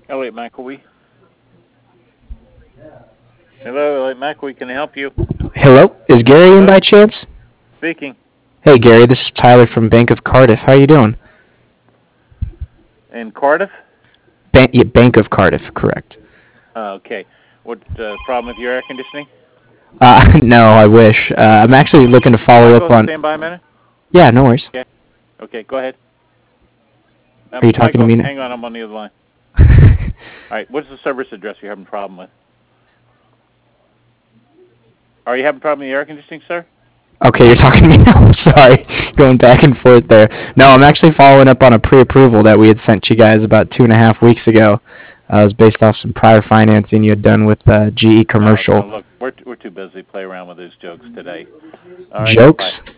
Elliot McElwee. Hello, Elliot McElwee. Can I help you? Hello, is Gary in Hello? by chance? Speaking. Hey Gary, this is Tyler from Bank of Cardiff. How you doing? In Cardiff? Yeah, Bank of Cardiff, correct. Okay. What problem with your air conditioning? No, I wish. I'm actually looking to follow Want to up go on. stand by a minute? Yeah, no worries. Okay. Okay, go ahead. Are you talking to Michael, me now? hang on. I'm on the other line. All right. What's the service address you're having a problem with? Are you having a problem with the air conditioning, sir? Okay, you're talking to me now. I'm sorry, going back and forth there. No, I'm actually following up on a pre-approval that we had sent you guys about 2.5 weeks ago. It was based off some prior financing you had done with GE No, Commercial. look, we're too busy to play around with those jokes today. All right. Bye. Jokes?